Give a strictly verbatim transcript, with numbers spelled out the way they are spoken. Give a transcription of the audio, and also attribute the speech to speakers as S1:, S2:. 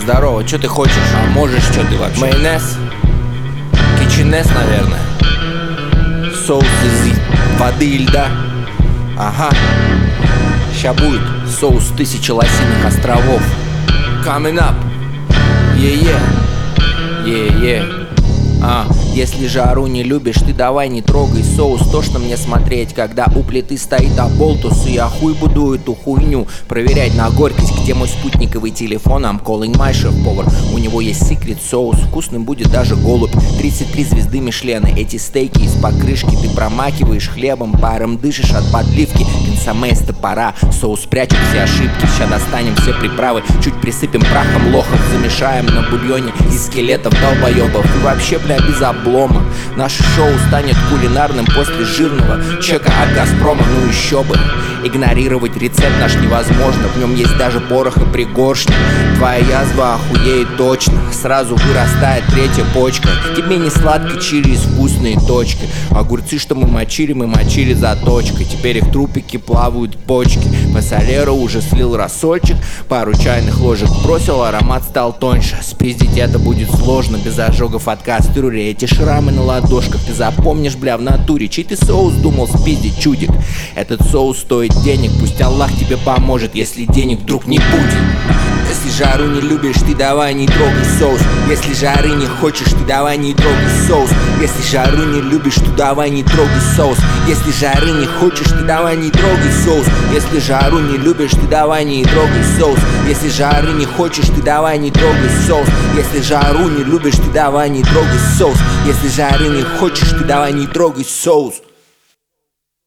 S1: Здорово, что ты хочешь? А можешь, что ты вообще? Майонез? Киченез, наверное. Соус из воды и льда. Ага. Ща будет соус тысячи лосиных островов. Coming up. Е-е. Е-е. А, если жару не любишь, ты давай не трогай соус. Тошно мне смотреть, когда у плиты стоит оболтус. И я хуй буду эту хуйню проверять на горькость. Где мой спутниковый телефон? I'm calling my шеф-повар. У него есть секрет соус, вкусным будет даже голубь. Тридцать три звезды Мишлена. Эти стейки из покрышки ты промакиваешь хлебом, паром дышишь от подливки. Консоме из топора, соус прячет все ошибки. Ща достанем все приправы, чуть присыпем прахом лохов. Замешаем на бульоне из скелетов долбоебов. И вообще, бля, без облома. Наше шоу станет кулинарным после жирного чека от Газпрома. Ну еще бы. Игнорировать рецепт наш невозможно. В нем есть даже порох и пригоршня. Твоя язва охуеет точно. Сразу вырастает третья почка. Тебе не сладко через вкусные точки. Огурцы, что мы мочили, мы мочили заточкой. Теперь их трупики плавают в почки. Пассалера уже слил рассольчик. Пару чайных ложек бросил, аромат стал тоньше. Спиздить это будет сложно, без ожогов от кастрюли. Эти шрамы на ладошках ты запомнишь, бля, в натуре. Чей ты соус думал спиздить, чудик? Этот соус стоит денег, пусть Аллах тебе поможет, если денег вдруг не будет. Если жару не любишь, ты давай не трогай соус. Если жары не хочешь, ты давай не трогай соус. Если жару не любишь, то давай не трогай соус. Если жары не хочешь, ты давай не трогай соус. Если жару не любишь, ты давай не трогай соус. Если жары не хочешь, ты давай не трогай соус. Если жару не любишь, ты давай не трогай соус. Если жары не хочешь, ты давай не трогай соус.